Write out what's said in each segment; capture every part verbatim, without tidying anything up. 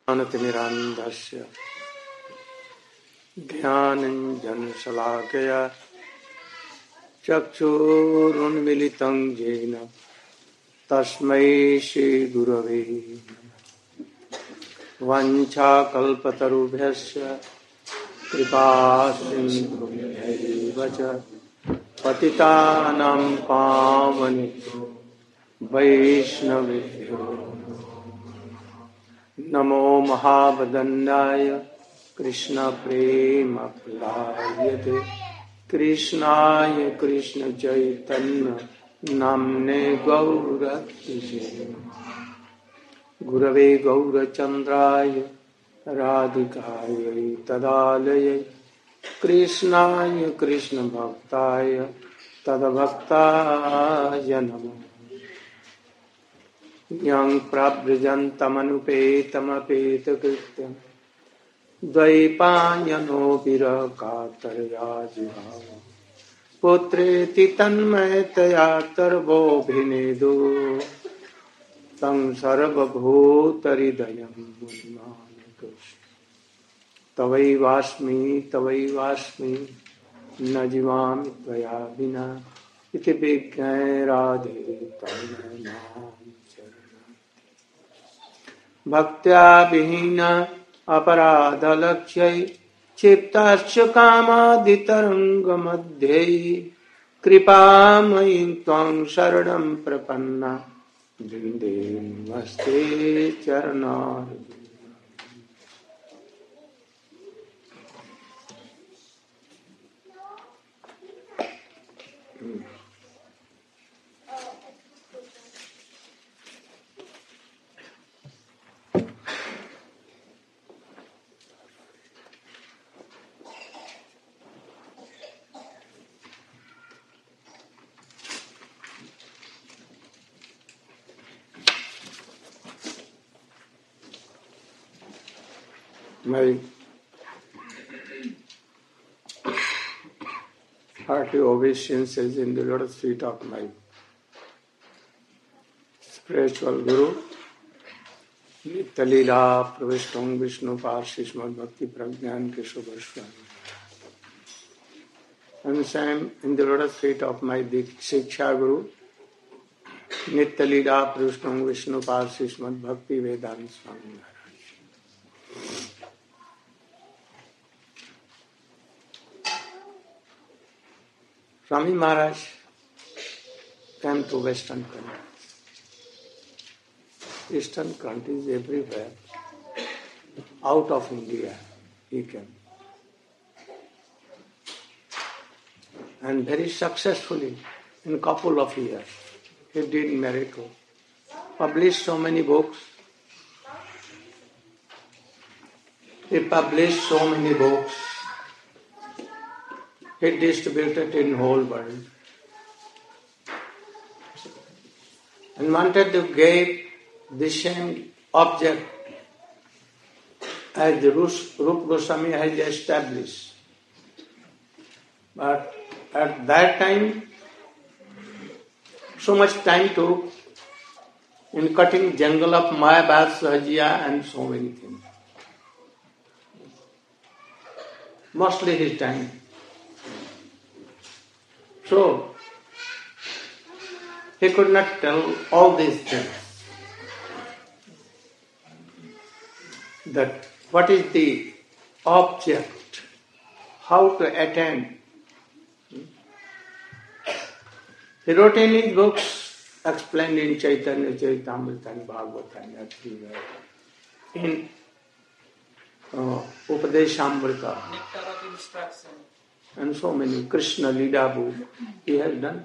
ज्ञानतिमिरान्धस्य ज्ञानञ्जनशलाकया चक्षुरुन्मिलितं येन तस्मै श्रीगुरवे नमः। वाञ्छाकल्पतरुभ्यश्च कृपासिन्धुभ्यैव च पतितानां पावनेभ्यो वैष्णवेभ्यो नमो महावदन्याय कृष्णप्रेमप्रदायते कृष्णाय कृष्णचैतन्य नाम्ने गौरतिसे गुरवे गौरचन्द्राय राधिकायै तदालयै कृष्णाय कृष्णभक्ताय तद्भक्ताय नमः। यं प्रव्रजन्तमनुपेतमपेतकृत्यं द्वैपायनो विरकातर्या जिहाव पुत्रेति तन्मयतया तर्वोऽभिनेदो तं सर्वभूतहृदयं मुनिमान् कृष्ण। तवैवास्मि तवैवास्मि न जीवामि त्वया विना इति विज्ञाय राधे तन्मय मां शरणं। भक्त्या विहीन अपराधलक्ष्यै क्षिप्ताश्च कामादितरङ्गमध्ये कृपामयीं त्वां शरणं प्रपन्ना वृन्दे नमस्ते चरणारविन्दे। My hearty obeisances in the lotus feet of my spiritual Guru, Nitya Leela Pravishtam Vishnu Parshi Srimad Bhakti Pragyan Keshav Goswami. And same in the lotus feet of my Shiksha Guru, Nitya Leela Pravishtam Vishnu Parshi Srimad Bhakti Vedanta Swami Maharaj. Swami Maharaj came to Western countries. Eastern countries everywhere. Out of India he came. And very successfully, in a couple of years, he did miracle. Published so many books. He published so many books. He distributed in whole world. And wanted to give the same object as the Rupa Goswami has established. But at that time, so much time took in cutting jungle of Mayabad, Sahajiya and so many things. Mostly his time. So, he could not tell all these things. That what is the object, how to attain. He wrote in his books, explained in Chaitanya Charitamrita and Bhagavata and everywhere. In uh, Upadeshamrita. Nectar of Instruction. And so many Krishna Leela book he has done.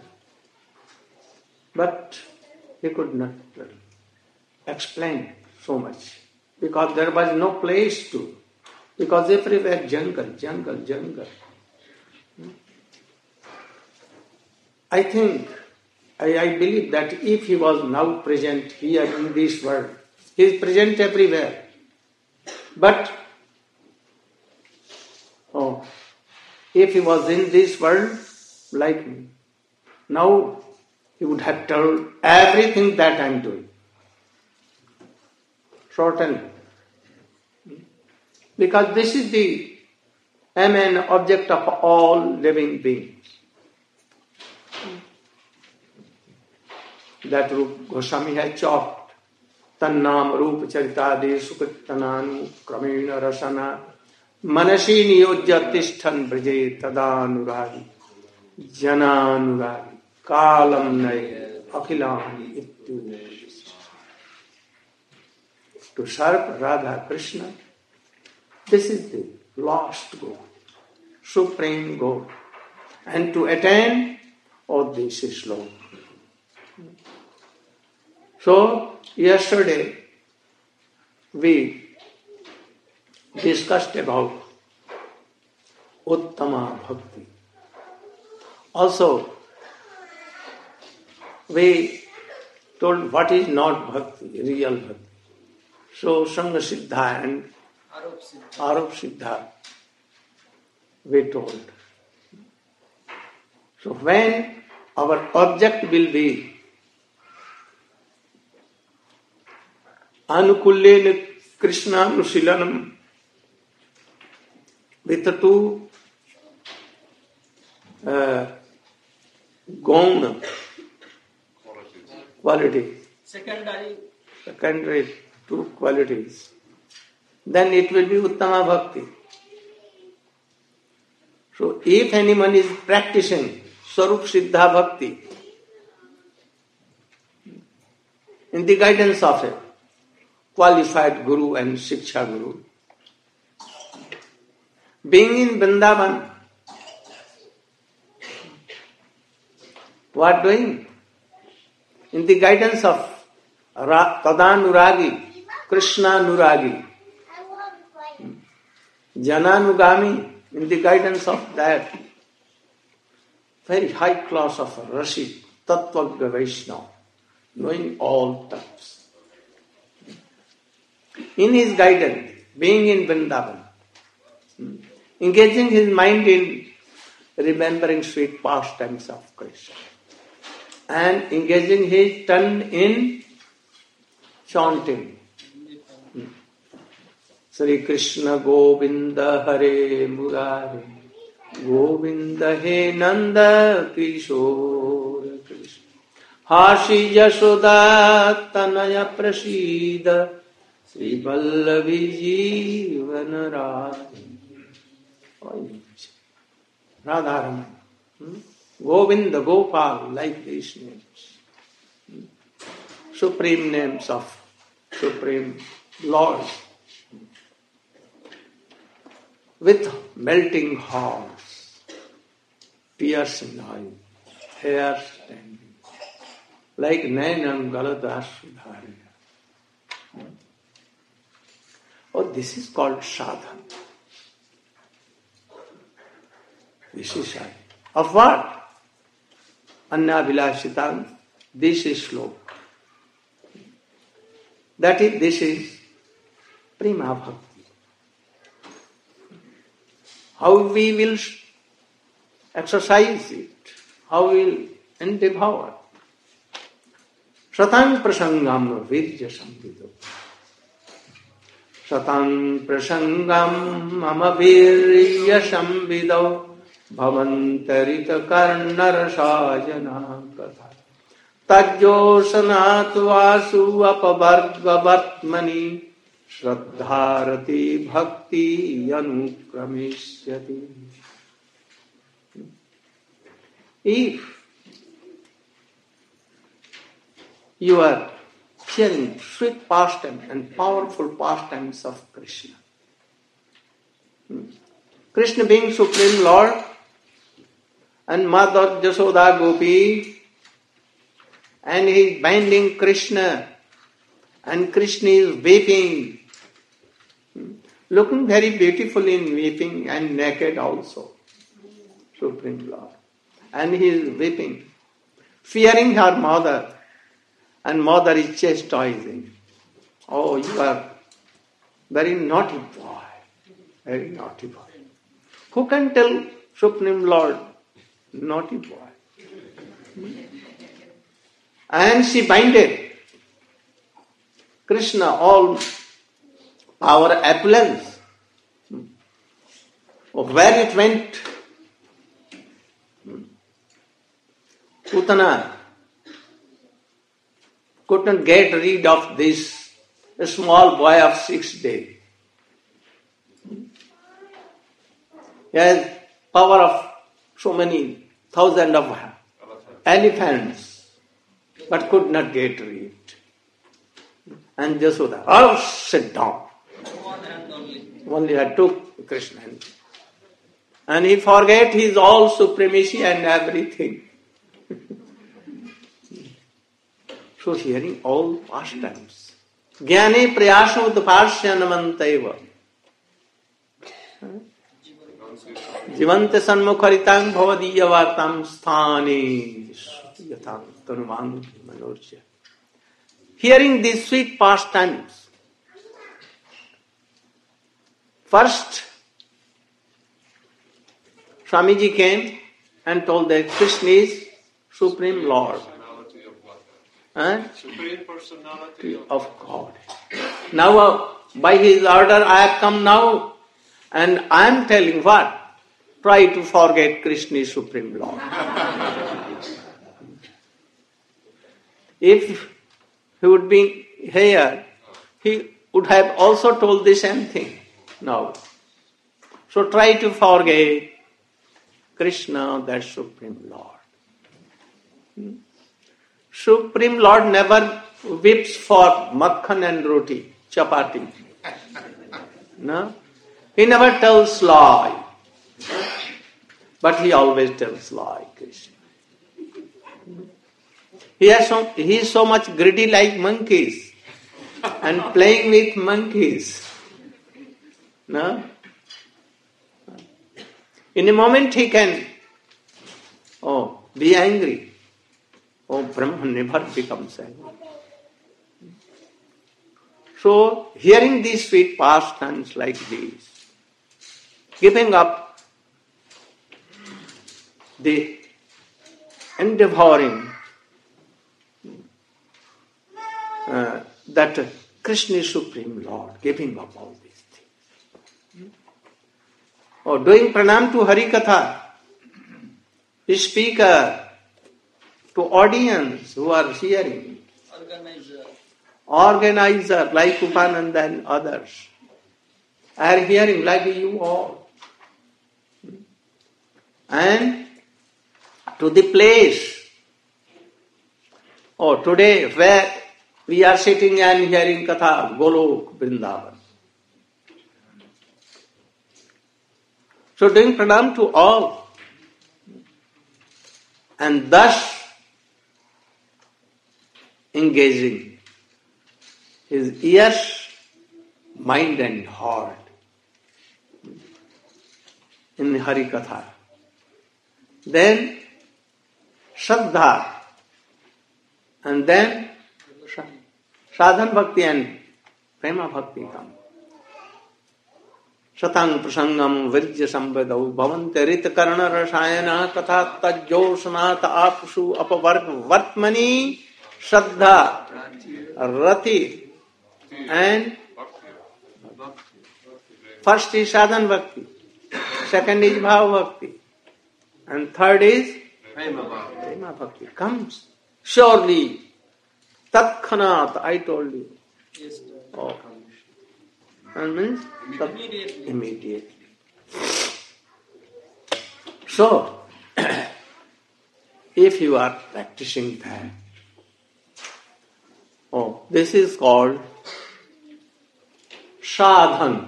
But he could not explain so much. Because there was no place to. Because everywhere jungle, jungle, jungle. I think, I, I believe that if he was now present here in this world, he is present everywhere. But, oh, if he was in this world, like me, now he would have told everything that I am doing. Certainly. Because this is the aim and object of all living beings. That Rupa Goswami has chopped. Tannam Rupa Charitade Sukritananu Kramena Rasana Manasi Niyojya Tishthan Braje Tadanuragi Jananuragi Kalam Nai Akilani Ittu. To serve Radha Krishna, this is the lost goal, supreme goal. And to attain, oh, this is slow. So, yesterday we discussed about Uttama Bhakti. Also, we told what is not Bhakti, real Bhakti. So, Sangha Siddha and Arup Siddha, we told. So, when our object will be Anukullena Krishna Nusilanam with the two uh, Gauna qualities, secondary, secondary two qualities, then it will be Uttama Bhakti. So if anyone is practicing Swarup Siddha Bhakti in the guidance of a qualified Guru and Shiksha Guru, being in Vrindavan, what doing? In the guidance of Tadanuragi, Krishna Nuragi, Jananugami, in the guidance of that very high class of Rashid, Tattvagga Vaishnava, knowing all types. In his guidance, being in Vrindavan, engaging his mind in remembering sweet pastimes of Krishna, and engaging his tongue in chanting. Sri Krishna Govinda Hare Murari Govinda He Nanda Kishore Krishna Hashi Yashoda Tanaya Prasida Sri Vallavi Jivan Radha Radharaman hmm? Govinda, Gopal, like these names. Hmm? Supreme names of Supreme Lord. With melting hearts, tears in eyes, hair standing, like Nainam Galata Sudharya. Oh, this is called sadhana. This is sadhana. Of what? Anna Vilashitam, this is slow. That is, this is Prima Bhakti. How we will exercise it, how we will endeavor. Satang prasangam virya samvido. Satang prasangam mama virya samvido. Bhavantarita karnarasajana katha. Tajyosanat vasu apavargva vartmani. Shraddharati bhakti anukramishyati. If you are hearing sweet pastimes and powerful pastimes of Krishna, Krishna being Supreme Lord and Mother Jasoda Gopi, and he is binding Krishna, and Krishna is weeping, looking very beautiful in weeping and naked also, Supreme Lord. And he is weeping, fearing her mother, and mother is chastising. Oh, you are very naughty boy, very naughty boy. Who can tell Supreme Lord, naughty boy? And she binded Krishna, all power, affluence, where it went, Putana couldn't get rid of this small boy of six days. He has power of so many thousand of elephants, but could not get rid. And Jasoda, oh, sit down. Only I took Krishna. And he forget his all supremacy and everything. So hearing all pastimes. Jnane prayasam utpasyanamantaiva. Jivante sanmukharitam bhavadiya vartam sthane yatham tanuman manorja. Hearing these sweet pastimes, first Swamiji came and told that Krishna is Supreme Lord. Huh? Supreme Personality of God. Now, uh, by his order, I have come now, and I am telling what? Try to forget Krishna is Supreme Lord. If he would be here, he would have also told the same thing. No. So try to forget Krishna, that Supreme Lord. Hmm? Supreme Lord never whips for makhan and roti, chapati. No? He never tells lie. But he always tells lie, Krishna. He, has so, he is so much greedy like monkeys and playing with monkeys. No? In a moment he can oh, be angry. Oh, Brahma never becomes angry. So, hearing these sweet pastimes like these, giving up the endeavoring uh, that Krishna is Supreme Lord, giving up all these things. Or doing pranam to Hari Katha, speaker, to audience who are hearing, Organizer, organizer like Upananda and others, are hearing like you all. And to the place, oh, today where we are sitting and hearing Katha, Golok, Vrindavan. So doing pranam to all. And thus engaging his ears, mind and heart in Hari Katha. Then Shraddha, and then Sadhan Bhakti and Prema Bhakti come. Satang prasangam virja sambadau bhavante rita karna rasayana katha tajjosnata apsu apavarg vartmani Shraddha, Rati, and first is Sadhan Bhakti, second is Bhava Bhakti, and third is Prema Bhakti. Comes surely. Tatkhanat, I told you. yes, sir. Oh. And means Immediately. immediately. So, if you are practicing that, oh, this is called sadhan.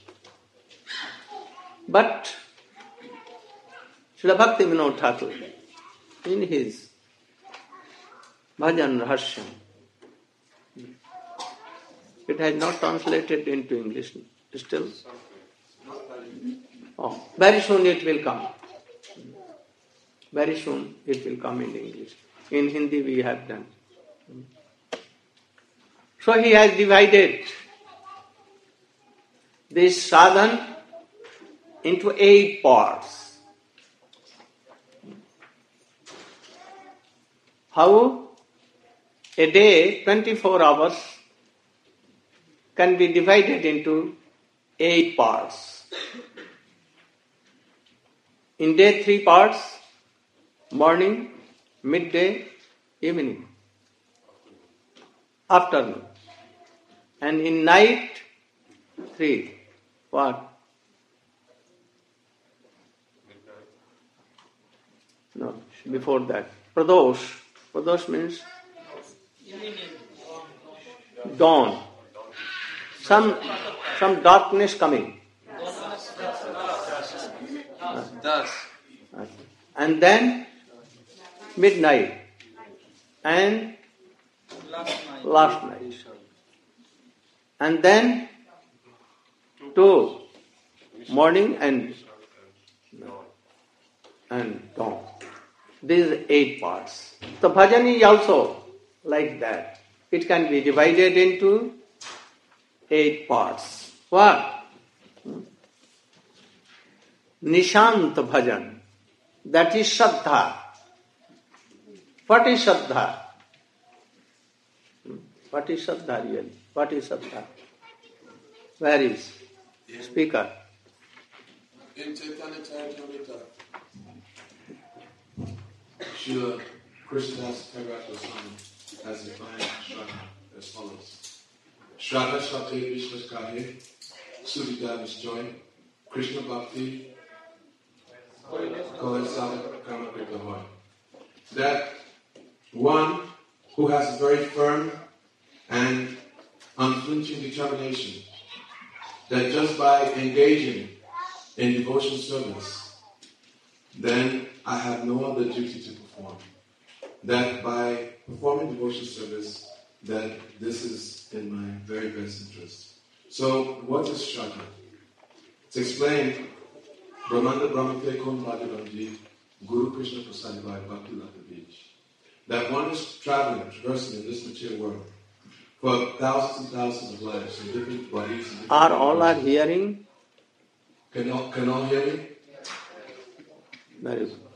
But Srila Bhaktivinoda Thakur, in his Bhajan Rahasyam, it has not translated into English still. Oh, very soon it will come. Very soon it will come in English. In Hindi we have done. So he has divided this sadhan into eight parts. How a day, twenty-four hours, can be divided into eight parts. In day, three parts: morning, midday, evening, afternoon. And in night, three. What? No, before that. Pradosh. Pradosh means dawn. Some some darkness coming. Dusk. And then midnight. And Last night. last night. And then two. Morning and and dawn. These eight parts. The bhajan is also like that. It can be divided into eight parts. What? Nishant bhajan. That is Shraddha. What is Shraddha? What is Shraddha really? What is Shraddha? Where is speaker? In Chaitanya Charitamrita, Srila Krishnadas Kaviraj Goswami has defined Shraddha as follows. Shraddha Shraddha Vishwas Kahe, Sudhita Nishjoy, Krishna Bhakti, Kolasava Karma Krita Hoy. That one who has a very firm and unflinching determination that just by engaging in devotion service, then I have no other duty to perform. That by performing devotion service, that this is in my very best interest. So, what is Shraddha? It's explained, Brahmanda Brahmate Kon Bhagavanji, Guru Krishna Prasadivai Bhakti Lata Beach. That one is traveling, traversing in this material world for thousands and thousands of lives in different bodies. In different Are all are universes. hearing? Can all, can all hear me? Very good.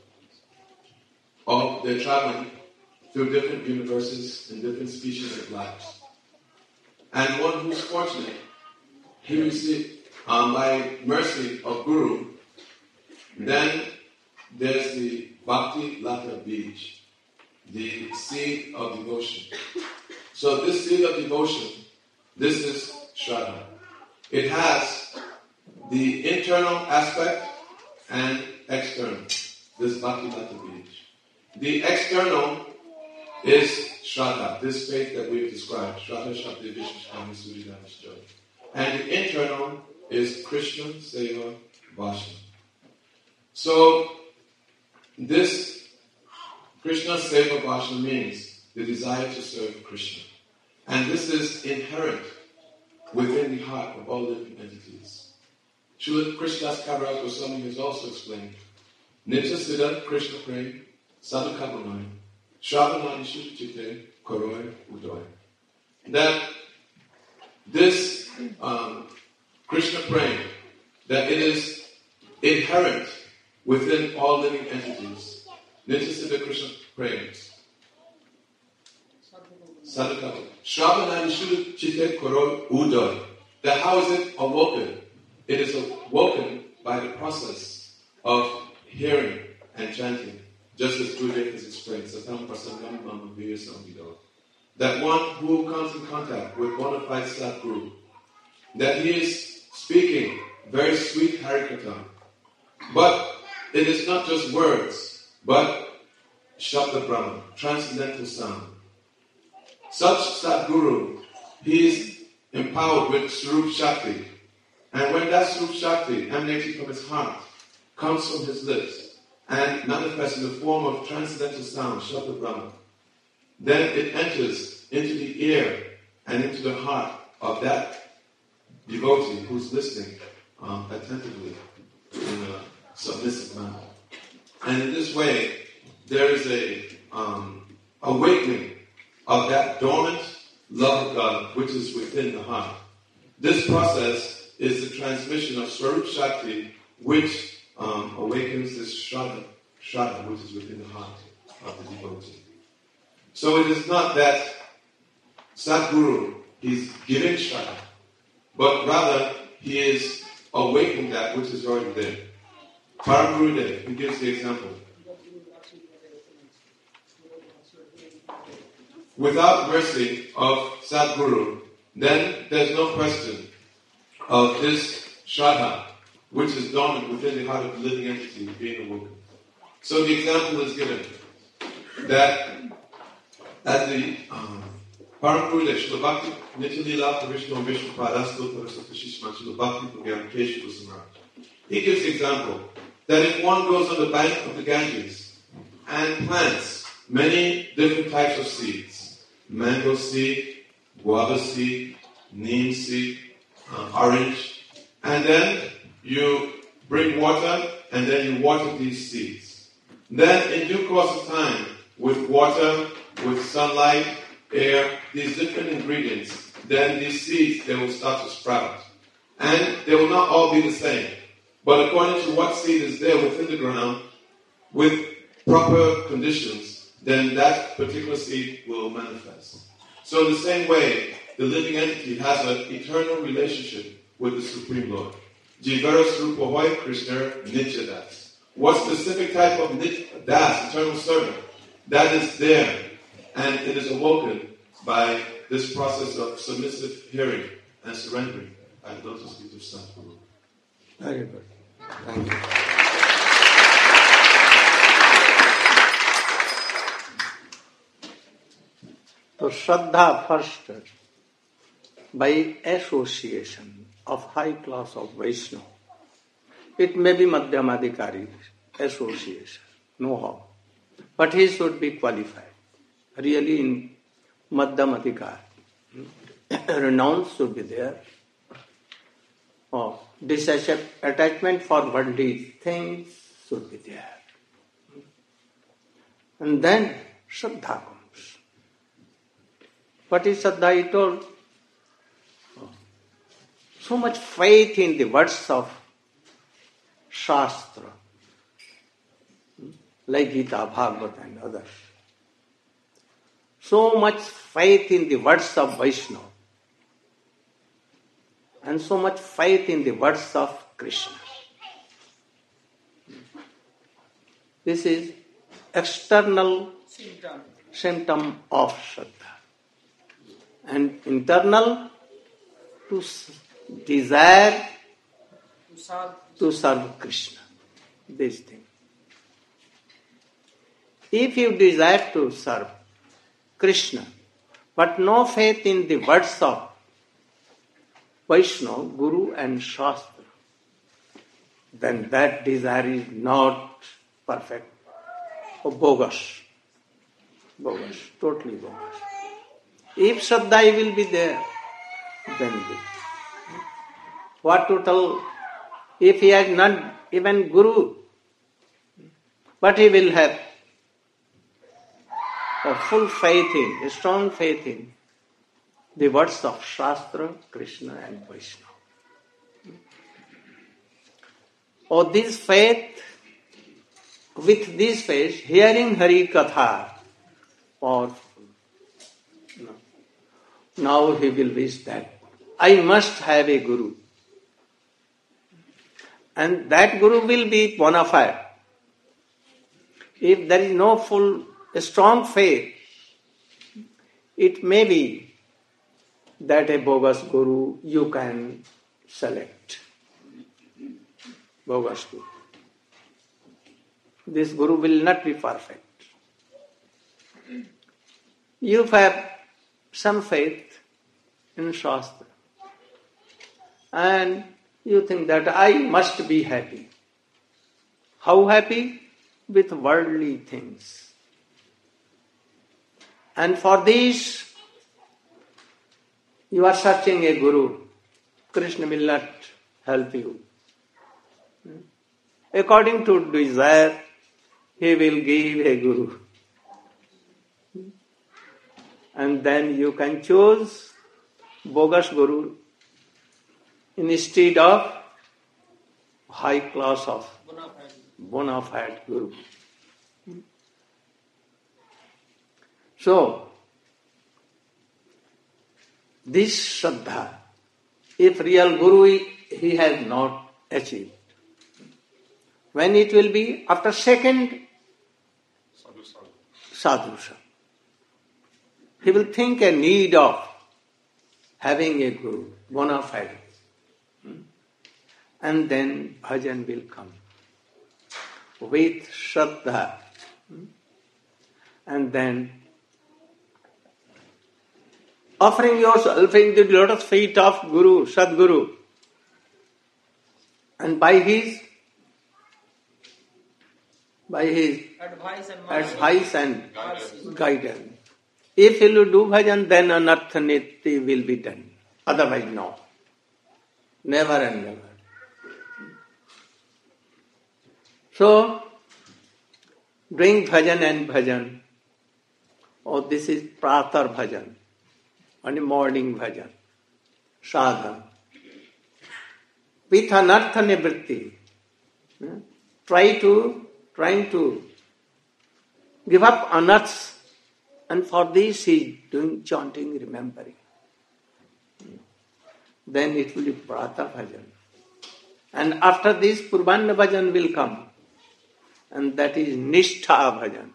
All, they're traveling through different universes and different species of lives. And one who's fortunate, he received, um, by mercy of Guru, then there's the Bhakti Lata Beach, the seed of devotion. So this seed of devotion, this is Shraddha. It has the internal aspect and external, this Bhakti Lata Beach. The external is Shraddha, this faith that we've described, Shraddha Shakti Vishwashkami Surya Vishjoy. And the internal is Krishna Seva Varsha. So, this Krishna Seva Varsha means the desire to serve Krishna. And this is inherent within the heart of all living entities. Srila Krishnadas Kaviraj Goswami has also explained, Nitya Siddha Krishna Prem Sadhukabhanai Shravanani Shukchite Koroi Udoy. That this um, Krishna Prem, that it is inherent within all living entities. Nitya Siddha Krishna Prem Sadhukabhanai Shravanani Shukchite Koroi Udoy. That how is it awoken? It is awoken by the process of hearing and chanting. Just as Gurudev has explained, Satam Prasangam Mama Virya Samvido. That one who comes in contact with bona fide Sadguru, that he is speaking very sweet Harikatha. But it is not just words, but Shabda Brahma, transcendental sound. Such Sadguru, he is empowered with Swarup Shakti. And when that Swarup Shakti emanating from his heart comes from his lips, and manifests in the form of transcendental sound, Shabda Brahma, then it enters into the ear and into the heart of that devotee who's listening um, attentively in a submissive manner. And in this way, there is a um, awakening of that dormant love of God which is within the heart. This process is the transmission of Swarup Shakti, which Um, awakens this Shraddha, Shraddha which is within the heart of the devotee. So it is not that Sadguru, he's giving Shraddha, but rather he is awakening that which is already there. Param Gurudev, he gives the example. Without mercy of Sadguru, then there's no question of this Shraddha, which is dormant within the heart of the living entity, being awoken. So the example is given that at the um, Param Gurudev, Srila Bhakti Nityalila Parishno Vishnu Padasto Parasata Shishma Srila Bhakti Pugyan Keshu Samaraj. He gives the example that if one goes on the bank of the Ganges and plants many different types of seeds, mango seed, guava seed, neem seed, uh, orange, and then you bring water and then you water these seeds. Then in due course of time, with water, with sunlight, air, these different ingredients, then these seeds, they will start to sprout. And they will not all be the same. But according to what seed is there within the ground, with proper conditions, then that particular seed will manifest. So in the same way, the living entity has an eternal relationship with the Supreme Lord. Jivaras Rupa Hoy Krishna Nitya Das. What specific type of Nitya Das, eternal servant, that is there, and it is awoken by this process of submissive hearing and surrendering at the lotus feet of Sadguru. Very good. Thank you. So Shraddha first, by association of high class of Vaishnava. It may be Madhyamadikari association, no harm. But he should be qualified. Really in Madhyamadikari. Renounce should be there. Or disattachment for worldly things should be there. And then Shraddha comes. What is Shraddha? He told, so much faith in the words of Shastra, like Gita, Bhagavad and others. So much faith in the words of Vaishnava. And so much faith in the words of Krishna. This is external symptom, symptom of Shraddha. And internal, to desire to serve, to serve Krishna. This thing. If you desire to serve Krishna, but no faith in the words of Vaishnava, Guru and Shastra, then that desire is not perfect or bogus. Bogus, totally bogus. If Shraddha will be there, then be. What to tell if he has not even Guru, but he will have a full faith in, a strong faith in the words of Shastra, Krishna and Vaishnava. Or this faith, with this faith, hearing Hari Katha, powerful. No. Now he will wish that I must have a Guru. And that Guru will be bona fide. If there is no full, strong faith, it may be that a bogus Guru you can select. Bogus Guru. This Guru will not be perfect. You have some faith in Shastra and you think that I must be happy. How happy? With worldly things. And for this, you are searching a Guru. Krishna will not help you. According to desire, he will give a Guru. And then you can choose bogus Guru instead of high class of bona fide Guru. So, this Shraddha, if real Guru he has not achieved, When it will be? After second Sadhu sadhu. sadhusha. He will think a need of having a guru, bona fide. And then bhajan will come with shraddha. And then offering yourself in the lotus feet of Guru, Sadguru. And by his by his advice and mercy. advice and Guidance. guidance. If he will do bhajan, then anartha niti will be done. Otherwise, no. Never and never. So, doing bhajan and bhajan. Oh, this is pratar bhajan. Only morning bhajan. Sadhana. With anartha nivritti. Try to, trying to give up anarthas. And for this he is doing chanting, remembering. Then it will be prata bhajan. And after this purvanna bhajan will come. And that is nishtha bhajan.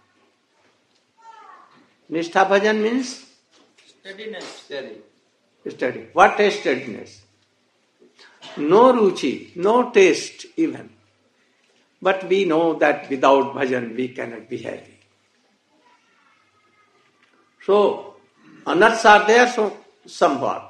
Nishtha bhajan means Steadiness. Steady. study. What is steadiness? No ruchi, no taste even. But we know that without bhajan we cannot be happy. So, anarthas are there, so somewhat.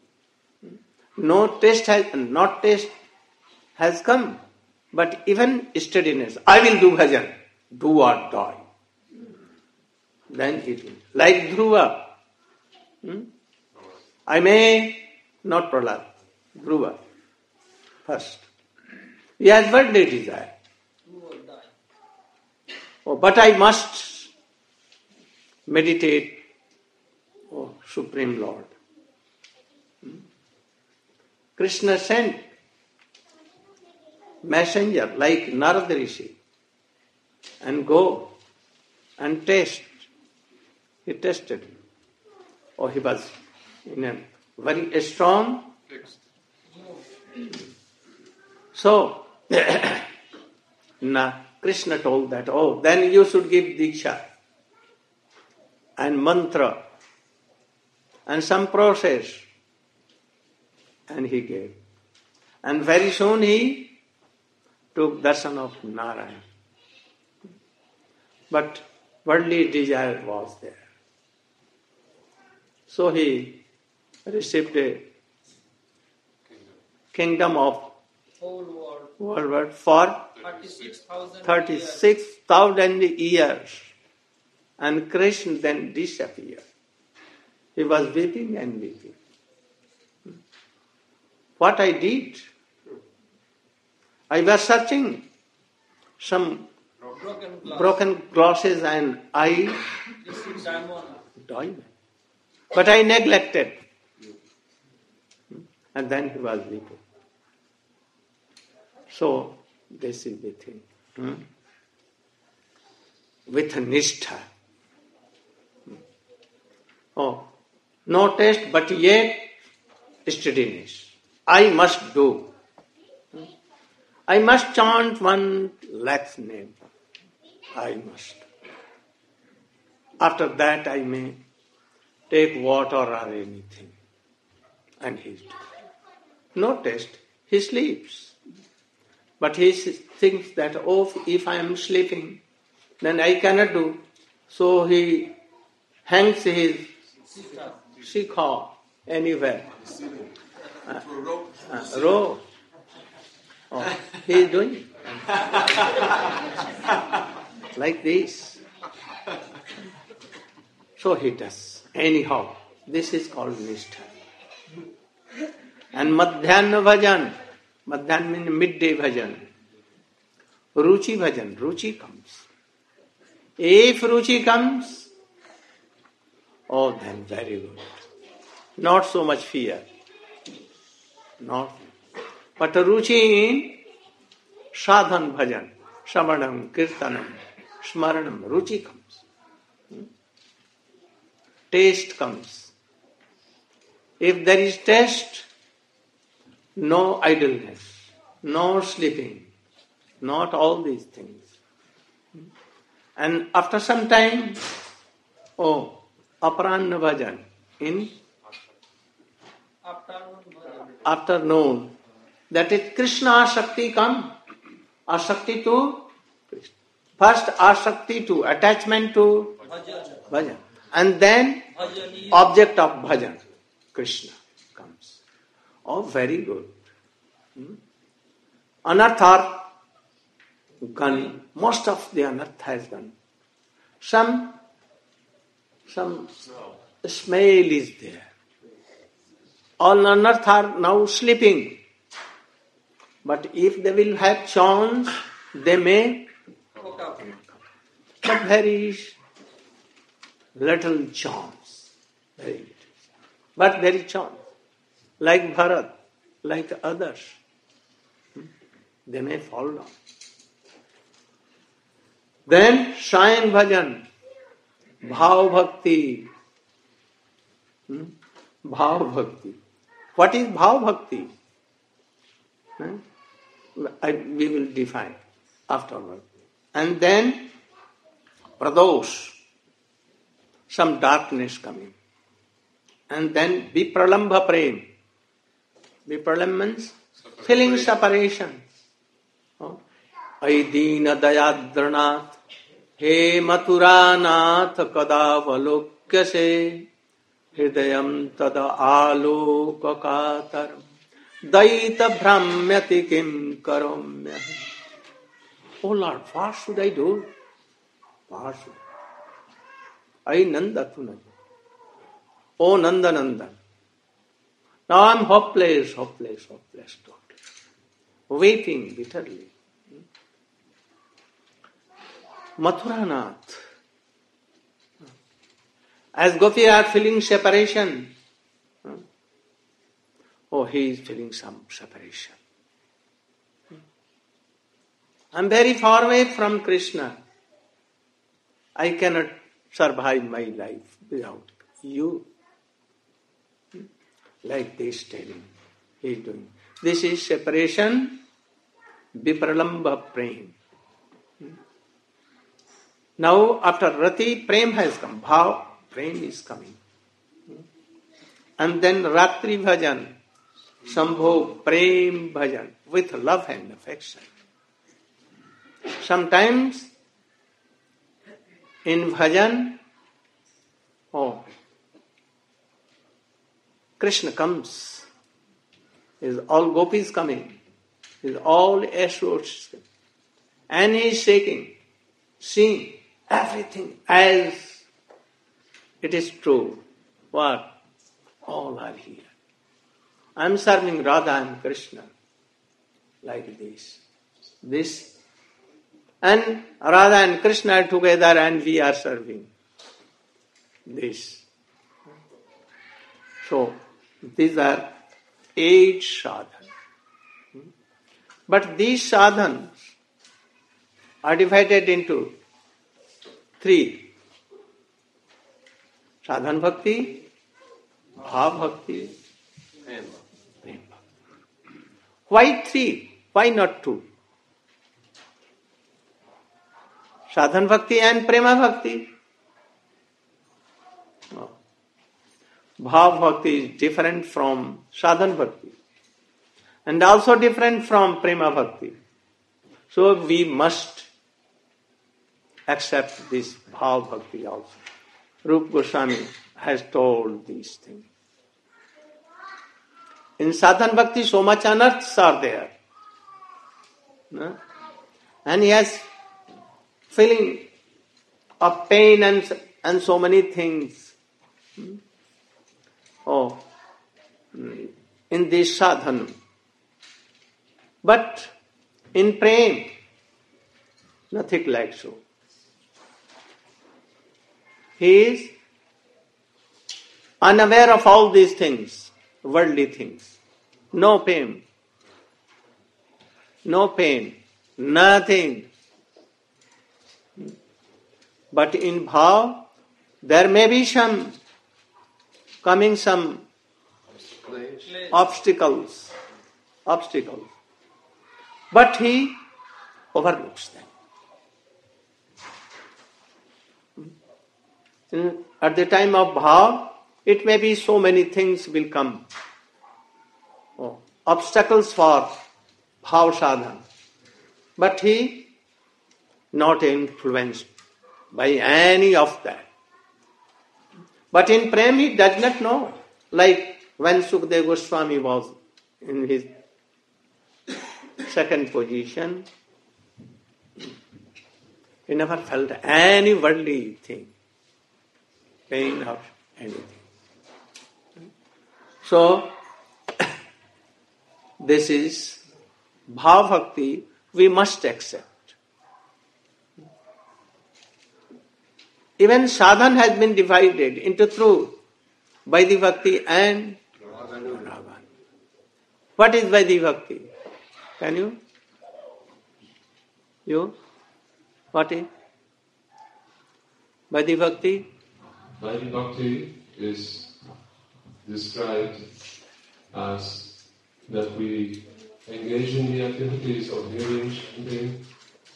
No taste has, not taste has come, but even steadiness. I will do bhajan, do or die. Then it will. Like Dhruva. Hmm? I may not Prahlad, Dhruva first. He has worldly desire. Do or die. Oh, but I must meditate, oh Supreme Lord. Hmm? Krishna sent messenger like Narada Rishi and go and taste. He tested. Oh, he was in a very strong. Fixed. So, na, Krishna told that, oh, then you should give Diksha and mantra and some process. And he gave. And very soon he took darshan of Narayan. But worldly desire was there. So he received a kingdom of Whole world. world world for thirty-six thousand thirty-six thousand years. And Krishna then disappeared. He was weeping and weeping. What I did? I was searching some broken glass. broken glasses and I Received diamond. died. But I neglected. And then he was weeping. So, this is the thing. Hmm? With nishtha. Oh, no taste, but yet steadiness. I must do. I must chant one lakh's name. I must. After that I may take water or anything. And he is doing. No taste. He sleeps. But he thinks that, oh, if I am sleeping, then I cannot do. So he hangs his Sita. shikha anywhere. Uh, Uh, row. Oh, he is doing it. Like this. So he does. Anyhow, this is called nishtha. And madhyana bhajan. Madhyana means midday bhajan. Ruchi bhajan. Ruchi comes. If ruchi comes, oh, then very good. Not so much fear. Not. But ruchi in sadhan bhajan. Shravanam, kirtanam, smaranam. Ruchi comes. Taste comes. If there is taste, no idleness, no sleeping, not all these things. And after some time, oh, aparanna bhajan, in Afternoon bhajan. afternoon, that is Krishna Asakti come. Asakti to Krishna. First Asakti to attachment to Bhajan. bhajan. And then Bhajaniya. object of bhajan, Krishna comes. Oh, very good. Hmm? Anartha gone. Most of the anartha has gone. Some, some smell is there. All anartha are now sleeping. But if they will have chance, they may, Woke up. but very little chance. Very little. But there is chance. Like Bharat, like others. Hmm? They may fall down. Then Shayang Bhajan, Bhav Bhakti. Hmm? Bhav Bhakti. What is Bhav Bhakti? Hmm? I, we will define afterward. And then Pradosh, some darkness coming. And then Vipralambha Prem. Vipralam means feeling separation. Oh. Ay Deena Dayadranath, He Mathuranath Kadavalokyase, Hridayam Tada Alokakataram, Daita Brahmyati Kim Karomya. Oh Lord, what should I do? What should I? I Nanda Tunaj. Oh Nanda Nanda. Now I am hopeless, hopeless, hopeless, totally. Weeping bitterly. Mathuranath. As Gopi are feeling separation, oh, he is feeling some separation. I am very far away from Krishna. I cannot survive my life without you. Like this telling, he is doing. This is separation, Vipralambha Prem. Now, after Rati, Prem has come. Bhav, Prem is coming. And then Ratri Bhajan, Sambho Prem Bhajan, with love and affection. Sometimes, in Bhajan, oh, Krishna comes. Is all gopis coming. Is all Ashwats coming. And he is shaking, seeing everything as it is true. What? All are here. I am serving Radha and Krishna like this. This. And Radha and Krishna are together and we are serving this. So, these are eight sadhans. But these sadhans are divided into three. Sadhan Bhakti, Bhav Bhakti, Prem Bhakti. Why three? Why not two? Sadhan Bhakti and Prema Bhakti. No. Bhav Bhakti is different from Sadhan Bhakti and also different from Prema Bhakti. So we must accept this Bhav Bhakti also. Rupa Goswami has told these things. In Sadhan Bhakti so much anarthas are there. No? And he has feeling of pain and, and so many things. Oh, in this sadhana. But in prem, nothing like so. He is unaware of all these things, worldly things. No pain. No pain. Nothing. But in bhav, there may be some coming some obstacles. Obstacles. But he overlooks them. At the time of bhav, it may be so many things will come. Oh, obstacles for bhav sadhana. But he not influenced by any of that. But in prem he does not know. Like when Sukadeva Goswami was in his second position, he never felt any worldly thing, pain or anything. So, this is bhav bhakti we must accept. Even sadhana has been divided into truth, Vaidhi Bhakti and Ragan. What is Vaidhi Bhakti? Can you? You? What is? Vaidhi Bhakti? Vaidhi Bhakti is described as that we engage in the activities of hearing, chanting,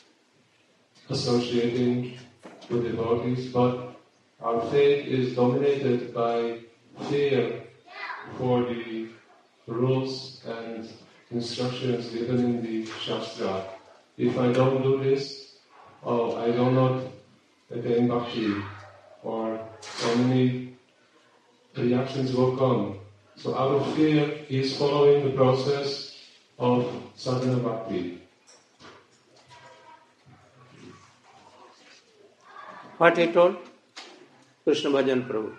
associating with devotees, but our faith is dominated by fear for the rules and instructions given in the Shastra. If I don't do this, oh, I do not attain bhakti, or so many reactions will come. So out of fear, he is following the process of sadhana bhakti. What he told? Krishna Bhajan Prabhu.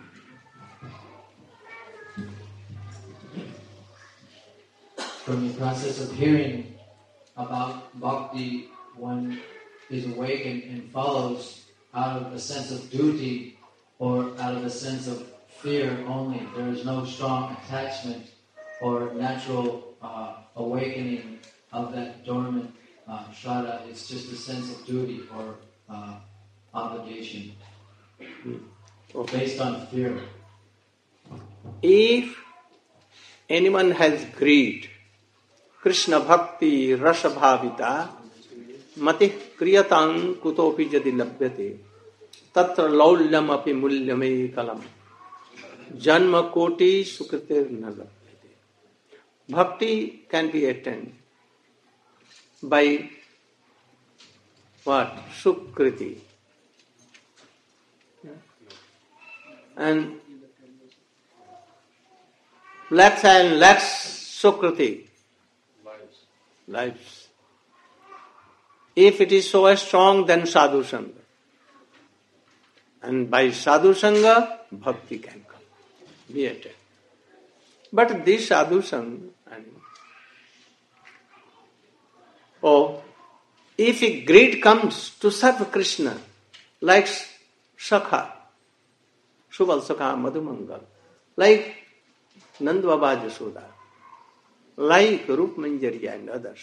From the process of hearing about bhakti, one is awakened and follows out of a sense of duty or out of a sense of fear only. There is no strong attachment or natural uh, awakening of that dormant uh, shraddha. It's just a sense of duty or uh, obligation Okay. based on fear. If anyone has greed, Krishna Bhakti Rasa Bhavita Mati Kriyatang Kutopi Jadi Labhyate Tatra Laulyam Api Mulyame Kalam Janma Koti Sukritir Na Labhyate. Bhakti can be attained by what? Sukriti. And lakhs and lakhs Sukriti. Lives. Lives. If it is so strong, then sadhu sangha. And by sadhu sangha, bhakti can come, be attained. But this sadhu sangha, and oh, if a greed comes to serve Krishna, like Sakha, Subal Sakha Madhumangal, like Nand Baba Jasoda, like Rup Manjari and others.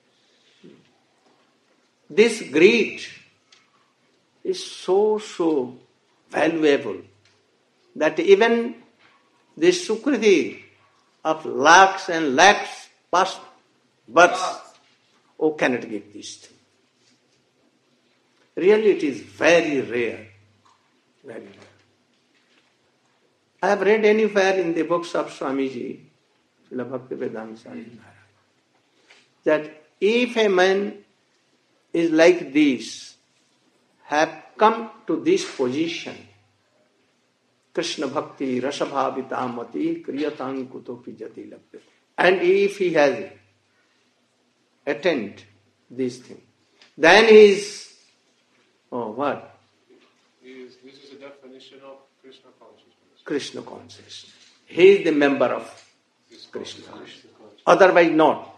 This greed is so, so valuable that even this Sukriti of lakhs and lakhs past births, oh, cannot give this thing. Really, it is very rare. Very rare. I have read anywhere in the books of Swamiji, Srila Bhaktivedanta Swami Maharaj, that if a man is like this, have come to this position, Krishna Bhakti Rasabhavita Mati Kriyatang Kutopi Jati Labhyate, and if he has attained this thing, then he is, oh what? Is, this is a definition of Krishna consciousness. Krishna consciousness. He is the member of Krishna. Otherwise not.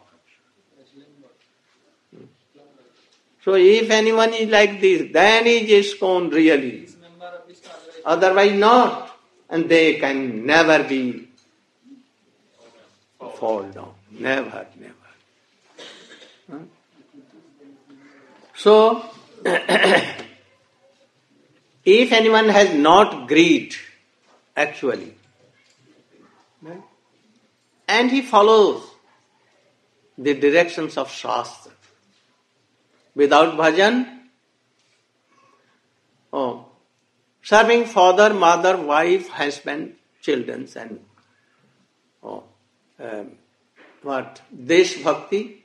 So if anyone is like this, then he is ISKCON really. Otherwise not. And they can never be fall down. Never, never. Huh? So, if anyone has not greed, actually, right? And he follows the directions of Shastra, Without bhajan, oh, serving father, mother, wife, husband, children, and oh, um, what? Desh bhakti,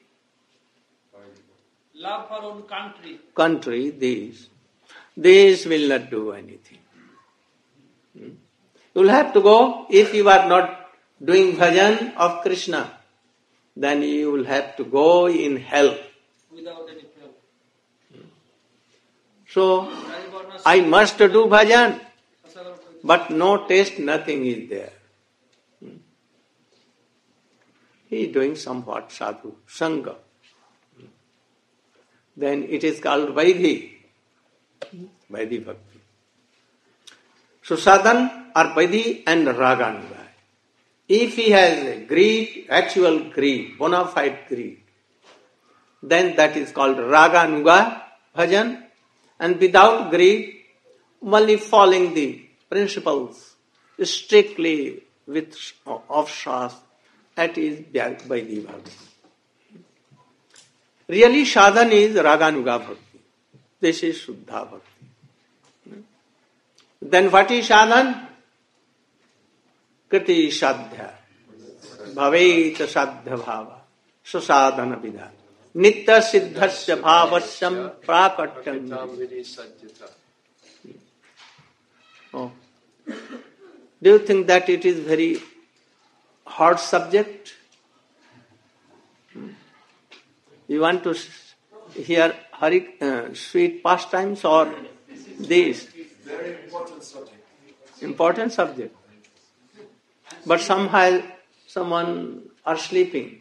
Love for own country. country, these. These will not do anything. Hmm? You will have to go, if you are not doing bhajan of Krishna, then you will have to go in hell. Without any help. So, I must do bhajan, but no taste, nothing is there. Hmm? He is doing somewhat sadhu, sangha. Hmm? Then it is called Vaidhi, Vaidhi Bhakti. So sadhan are Vaidhi and Raganuga. If he has a greed, actual greed, bona fide greed, then that is called Raganuga bhajan. And without greed, only following the principles strictly with of Shastra, that is Vaidhi Bhakti. Really sadhan is Raganuga Bhakti. This is Shuddha Bhakti. Then what is sadhan? Kriti sadhya. Bhavet sadhya bhava. Susadhana vidha. Nitya siddhasya bhavasyam prakatyam. Oh. Do you think that it is very hard subject? You want to hear Hari, uh, sweet pastimes or these? Very important subject. Important subject. But somehow someone are sleeping.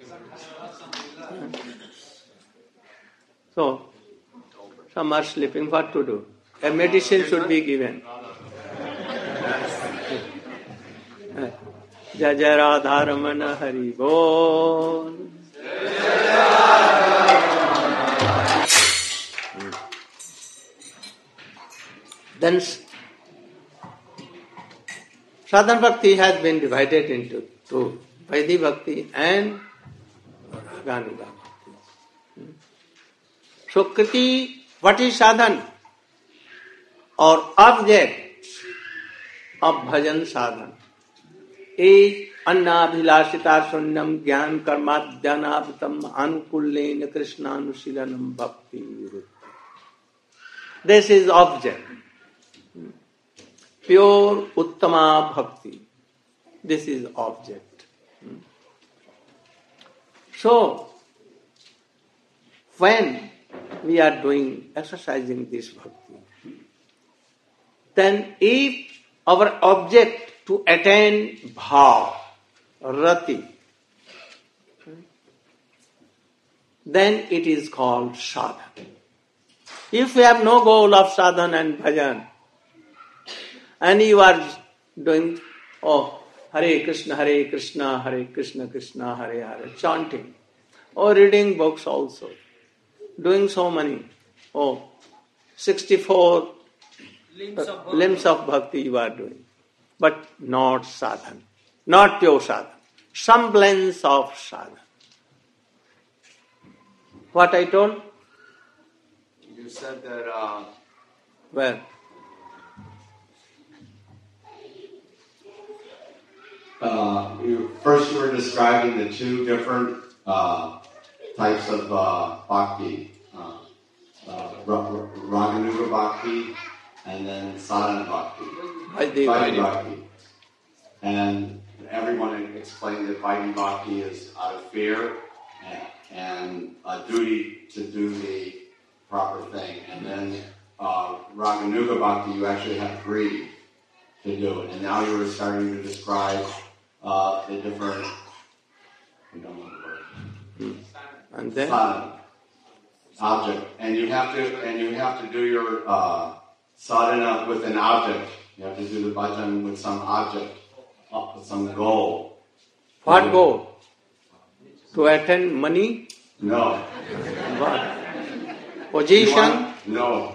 So, some are sleeping. What to do? A medicine should be given. Jai Jai Radha Ramana Hari Bol. Then sadhana bhakti has been divided into two, Vaidhi Bhakti and Raganuga Bhakti. So Kriti, what is sadhan? Or object of bhajan sadhan is annabhilasita sunyam jnana karmadhyanavitam anukullena krishnanushilanam bhakti virutti. This is object. Pure Uttama Bhakti. This is object. So, when we are doing, exercising this Bhakti, then if our object to attain Bhav, Rati, then it is called sadhana. If we have no goal of sadhana and bhajan, and you are doing, oh, Hare Krishna, Hare Krishna, Hare Krishna, Krishna, Hare Hare, chanting, or reading books also, doing so many, oh, sixty-four Limbs of bhakti. limbs of bhakti you are doing, but not sadhana, not pure sadhana, semblance of sadhana. What I told? You said that uh, Where? uh, you, first you were describing the two different uh, types of uh, bhakti, uh, uh, Ra- Ra- Raganuga bhakti and then sadhana bhakti, Vaidhi Vaidhi Bhakti. bhakti. And everyone explained that Vaidhi bhakti is out of fear and, and a duty to do the proper thing. And then uh, Raganuga bhakti, you actually have greed to do it. And now you were starting to describe uh, the different, we don't know the word, And then? sadhana object. And you have to, and you have to do your uh, sadhana with an object. You have to do the bhajan with some object, uh, with some goal. What goal? To attain money? No. What? You Position? want- No.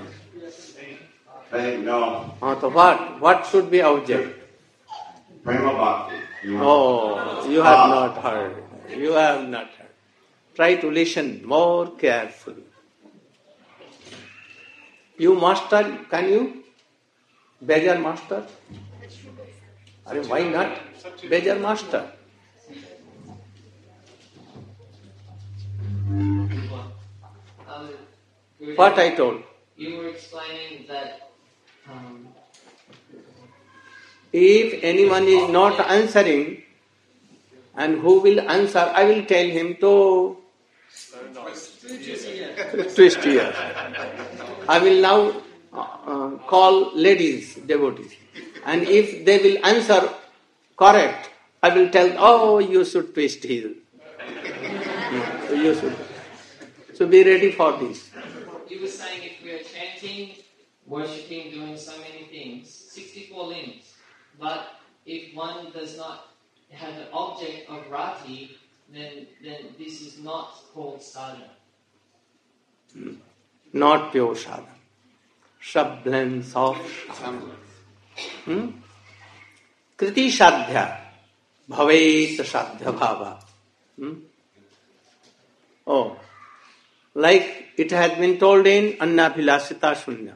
Fame, no. Oh, so what? What should be object? Prema bhakti. You want- Oh, you have not heard. You have not heard. Try to listen more carefully. You master, can you? Beggar master? Are, why not? Beggar master. Um, What I told? You were explaining that um, if anyone is not answering, and who will answer, I will tell him to twist ears. I will now uh, call ladies, devotees. And if they will answer correct, I will tell, oh, you should twist his. So you should. So be ready for this. you were saying if we are chanting, worshipping, doing so many things, sixty-four limbs, but if one does not have an object of rati, then then this is not called sadhana. Not pure sadhana. Sub-blends of sadhana. Hmm? Kriti sadhya, bhavet sadhya bhava. Hmm? Oh, like it has been told in Annabhilasita Shunyam.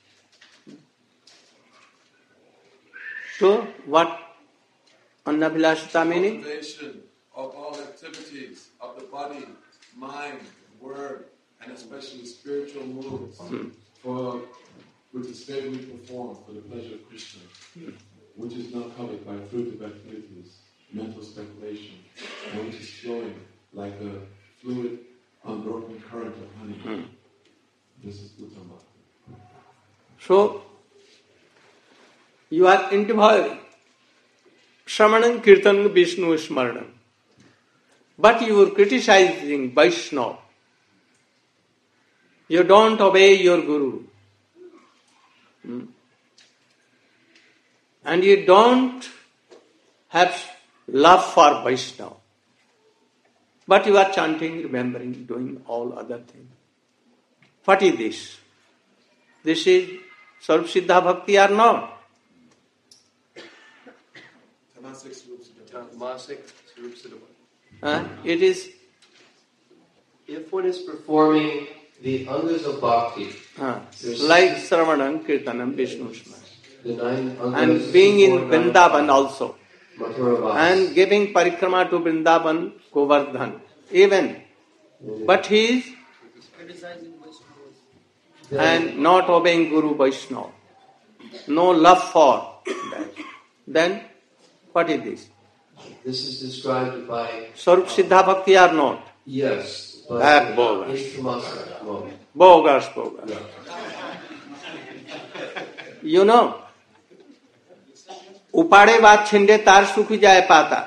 So, what Annabhilasita meaning? Cultivation of all activities of the body, mind, word, and especially spiritual moves, Hmm. for which is favorably performed for the pleasure of Krishna, Hmm. which is not covered by fruitive activities, mental speculation, and which is flowing like a fluid, unbroken current of honey. Hmm. This is Uttama. So, you are into Shramanam, Kirtanam, Vishnu, Smaranam. But you are criticizing Vaishnava. You don't obey your Guru. Hmm? And you don't have love for Vaishnava. But you are chanting, remembering, doing all other things. What is this? This is Sarup Siddha Bhakti or not? Tamasic Swarup Siddha. Tamasic Swarup Siddha. Uh, it is If one is performing the angas of bhakti, uh, like Sravanam, Kirtanam, Vishnu Smaranam. the nine angas, And being in before nine Vrindavan also. Mathura Vas, And giving parikrama to Vrindavan, Govardhan. Even. But he is Criticizing Vaishnavas. and not obeying Guru Vaishnava. No love for that. Then, what is this? This is described by Sarup Siddha Bhakti or not? yes, but Ah, bogus. in Tamasa moment. Bogus, bogus. You know, उपाड़े बात छिंडे तार सुख जाए पाता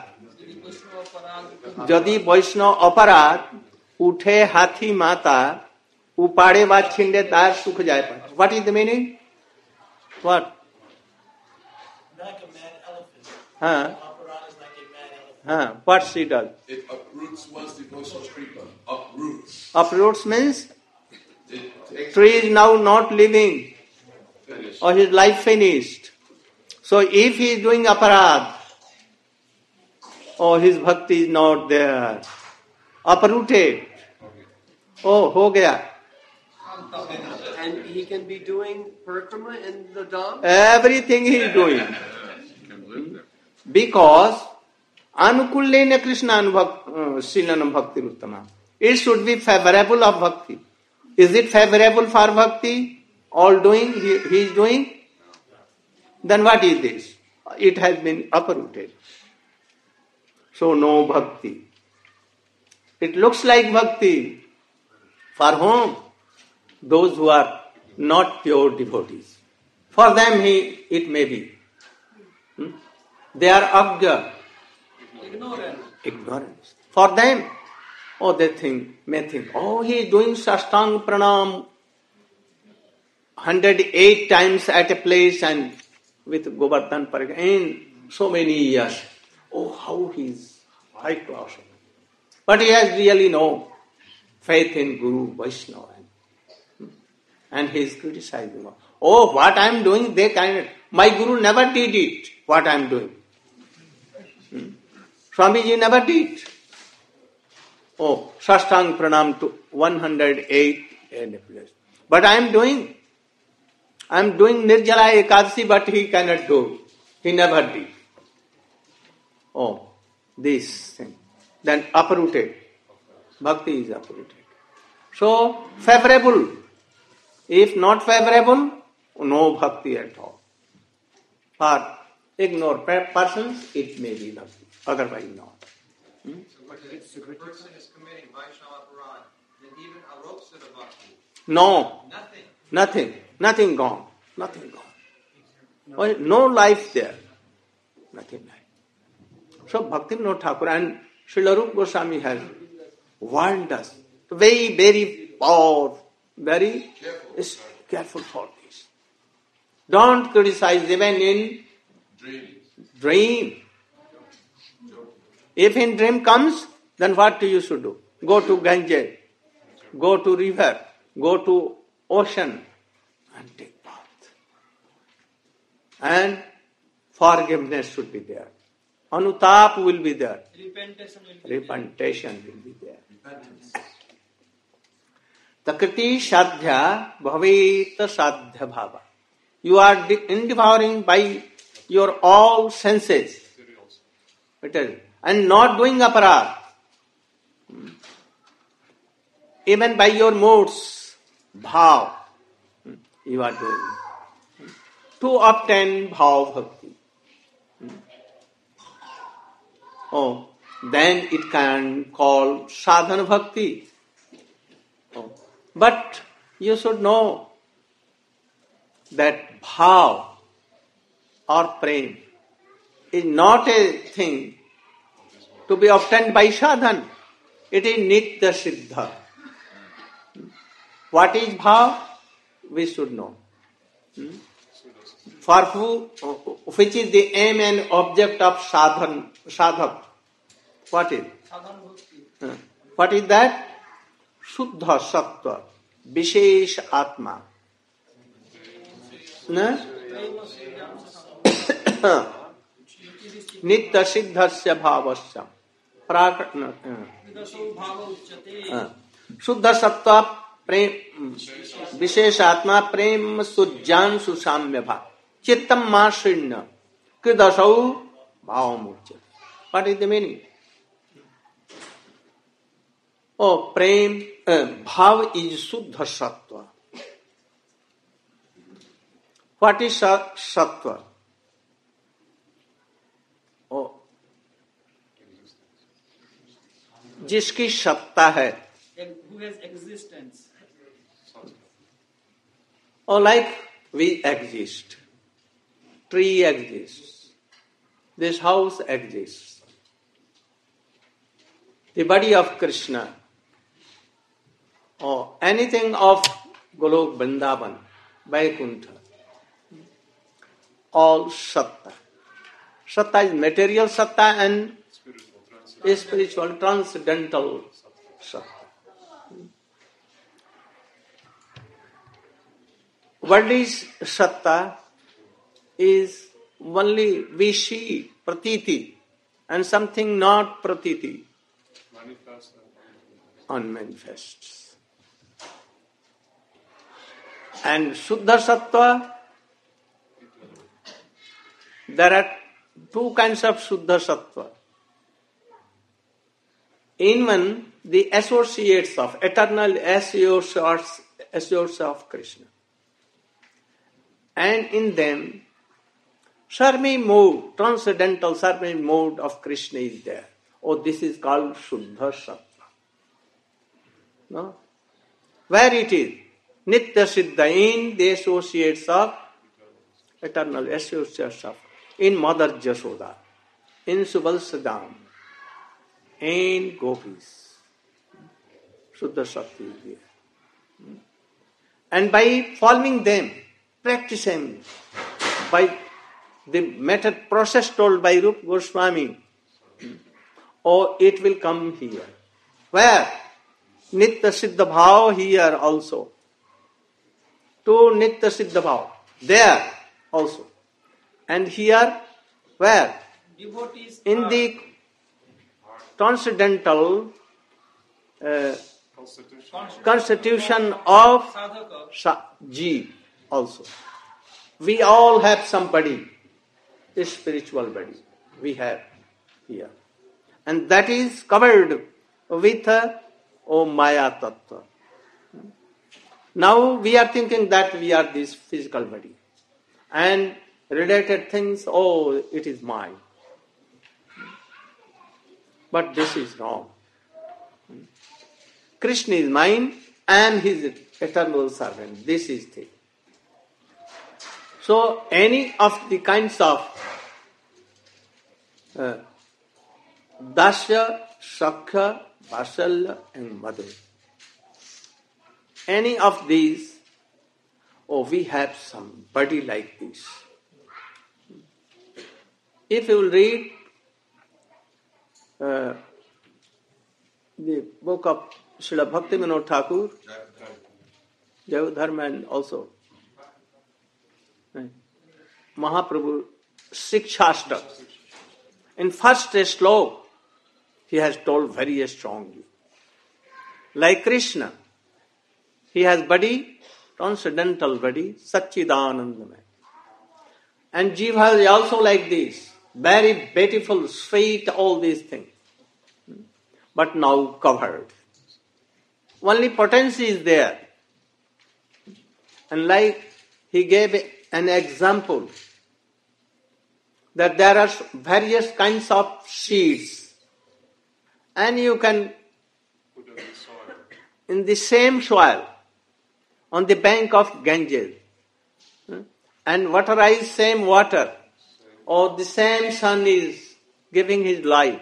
यदि वैष्णव अपराध उठे हाथी माता उपाड़े बात छिंडे तार सुख जाए पाता. What is the meaning? What? Like a mad elephant. Huh? Aparat is like a mad elephant. Huh? What she does? It uproots one's devotional kripa. Uproots. Uproots means It takes tree is now not living finish. or his life finished. So if he is doing aparad, or his bhakti is not there, uprooted, oh, ho gaya. And he can be doing parikrama in the Dham? Everything he is doing. Because anukullena Krishna silanam bhakti uttama. It should be favorable of bhakti. Is it favorable for bhakti? All doing, he, he is doing? Then what is this? It has been uprooted. So no bhakti. It looks like bhakti. For whom? Those who are not pure devotees. For them he, it may be. Hmm? They are agya. Ignorant. Ignorance. For them, oh, they think, may think, oh, he is doing sastang pranam one hundred eight times at a place and with Govardhan Parikrama in so many years. Oh, how he is high class. But he has really no faith in Guru Vaishnava. And he is criticizing. Oh, what I am doing, they kind my Guru never did it, what I am doing. Hmm? Swamiji never did. Oh, Sastang Pranam to one hundred eight in a place. But I am doing. I am doing Nirjala Ekadasi, but he cannot do. He never did. Oh, this thing. Then uprooted. Bhakti is uprooted. So, favorable. If not favorable, no bhakti at all. For ignored persons, it may be bhakti. Otherwise not. Hmm? So if a person is committing Vaishnava Aparad, then even Arupsita Bhakti? No. Nothing? Nothing. Nothing gone. Nothing gone. No life there. Nothing life. So Bhaktivinoda Thakur and Srila Rupa Goswami has warned us. Very, very powerful. Very careful. careful for this. Don't criticize even in dream. dream. If in dream comes, then what you should do? Go to Ganges, go to river, go to ocean and take bath. And forgiveness should be there. Anutap will be there. Repentation will be Repentation will be there. Takriti sadhya bhavet sadhya bhava. You are devouring by your all senses. And not doing aparad. Even by your moods, bhav, you are doing. To obtain bhav bhakti. Oh, then it can call sadhana bhakti. Oh. But you should know that bhav or prem is not a thing to be obtained by sadhan. It is nitya siddha. What is bhav? We should know. Hmm? For who, which is the aim and object of sadhan, sadhak? What is? Uh, what is that? Shuddha sattva, vishesh atma. No? Nitya siddhasya bhavasya. Shuddha sattva prem vishesh atma prem sujjan susamya bha. Chittam masrinya kridasau bhavamuchyate. What is the meaning? Oh, prem, uh, bhav is Shuddha Sattva. What is Sattva? Oh, जिसकी सत्ता है. Who has existence. Oh, like we exist. Tree exists. This house exists. The body of Krishna. Or anything of Golok Vrindavan, Vaikuntha, all satta. Satta is material satta and spiritual, spiritual transcendental satta. What is satta is only we see pratiti and something not pratiti, unmanifests. And Shuddha Sattva, there are two kinds of Shuddha Sattva. In one, the associates of, eternal associates, associates of Krishna. And in them, Sarmi mode, transcendental Sarmi mode of Krishna is there. Oh, this is called Shuddha Sattva. No? Where it is? Nitya Siddha in the associates of, eternal associates of, in Mother Jashoda, in Subal in Gopis. Shuddha Sattva is there. And by following them, practicing, by the method process told by Rupa Goswami, oh, it will come here. Where? Nitya Siddha Bhav here also. To Nitya Siddha Bhav. There also. And here, where? Devotees in the transcendental uh, constitution. constitution of Sa- Jeev also. We all have some body, a spiritual body we have here. And that is covered with uh, oh Maya Tattva. Now we are thinking that we are this physical body. And related things, oh, it is mine. But this is wrong. Krishna is mine and his eternal servant. This is the. So any of the kinds of uh, Dasya, Sakya, Vasalya and Madhu. Any of these, oh, we have some body like this. If you will read uh, the book of Srila Bhaktivinoda Thakur, Jayadharma, and also Mahaprabhu Sikshastak. In first slok, he has told very strongly. Like Krishna, he has body, transcendental body, Satchidanandamaya. And Jiva is also like this, very beautiful, sweet, all these things. But now covered. Only potency is there. And like he gave an example, that there are various kinds of seeds. And you can, in the same soil, on the bank of Ganges, and waterize same water, or the same sun is giving his life.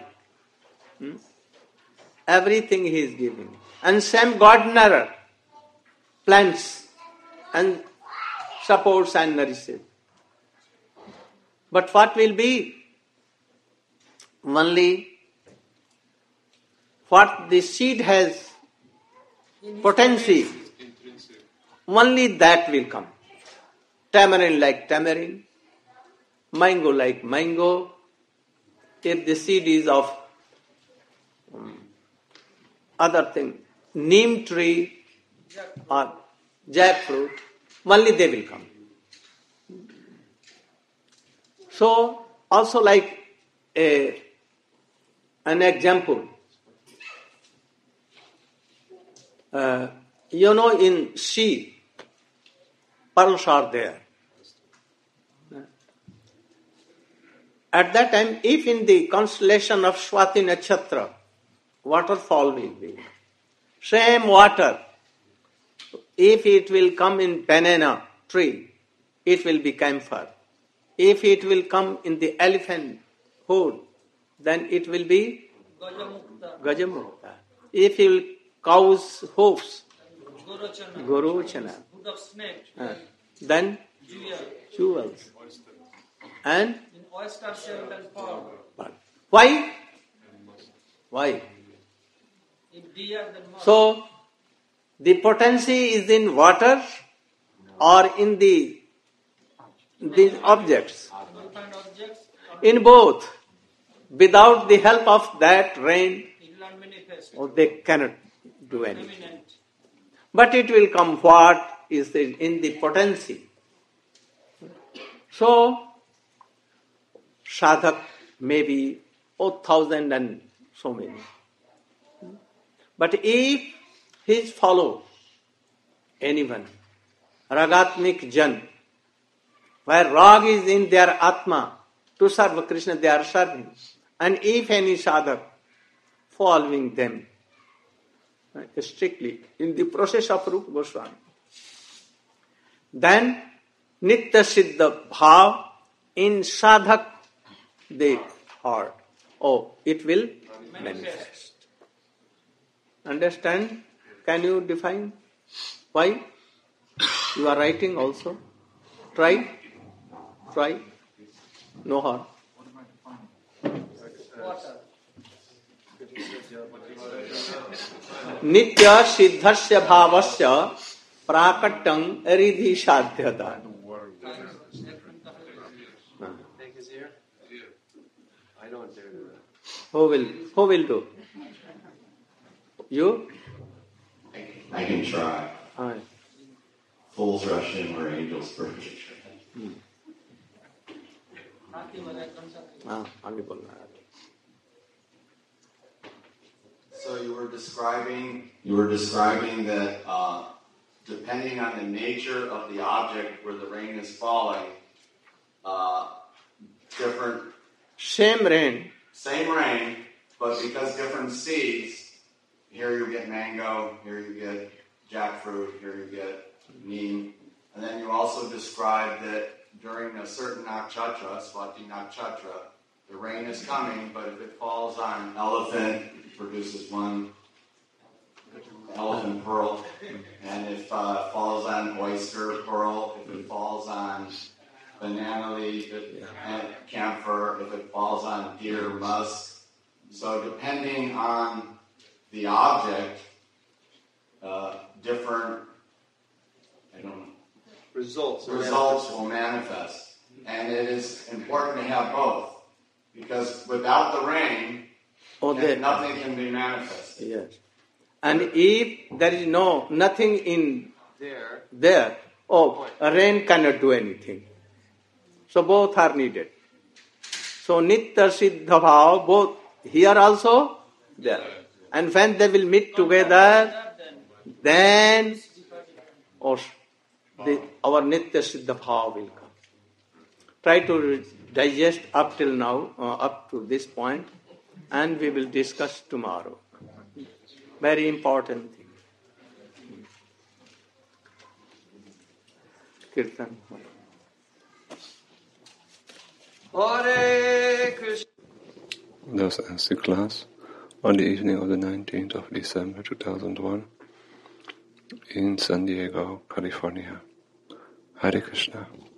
Everything he is giving. And same gardener plants and supports and nourishes. But what will be? Only what the seed has potency, only that will come. Tamarind like tamarind, mango like mango. If the seed is of um, other thing, neem tree or jackfruit, only they will come. So, also like a, an example, uh, you know, in sea, pearls are there. At that time, if in the constellation of Swati Nakshatra, waterfall will be, same water, if it will come in banana tree, it will be camphor. If it will come in the elephant hood, then it will be Gajamukta. If it will cow's hoofs, Gorochana. Uh, then jewels. And oyster shell and pearl. Why? Why? So, the potency is in water or in the these objects. In both. Without the help of that rain, oh, they cannot do anything. But it will come what is in the potency. So, sadhak may be oh, thousand and so many. But if his follow anyone, ragatmik jan, where rag is in their atma, to serve Krishna they are serving. And if any sadhak following them, right, strictly in the process of Rupa Goswami, then nitya siddha bhav in sadhak they heart. Oh, it will manifest. Understand? Can you define? Why? You are writing also. Try. Try. No harm. Nitya siddhasya bhavasya prakatang aridhi sadhyata. I don't dare do that. Who will? Who will do? You? I can try. Aye. Fools rush in where angels purge. हाँ आगे बोलना है. So you were describing you were describing that uh, depending on the nature of the object where the rain is falling, uh, different same rain, same rain, but because different seeds, here you get mango, here you get jackfruit, here you get neem, and then you also described that during a certain nakshatra, Swati nakshatra, the rain is coming, but if it falls on elephant, it produces one elephant pearl. And if it uh, falls on oyster pearl, if it falls on banana leaf and camphor, if it falls on deer musk. So depending on the object, uh, different, I don't know, Results. results will manifest. And it is important to have both. Because without the rain, oh, there. nothing can be manifested. Yes. And if there is no nothing in There. there, oh, rain cannot do anything. So both are needed. So nitya siddha bhav, both here also, there. And when they will meet together, then oh, the, our nitya siddha bhav will come. Try to digest up till now, uh, up to this point, and we will discuss tomorrow. Very important thing. Kirtan. Hare Krishna. Thus ends the class on the evening of the nineteenth of December two thousand one in San Diego, California. Hare Krishna.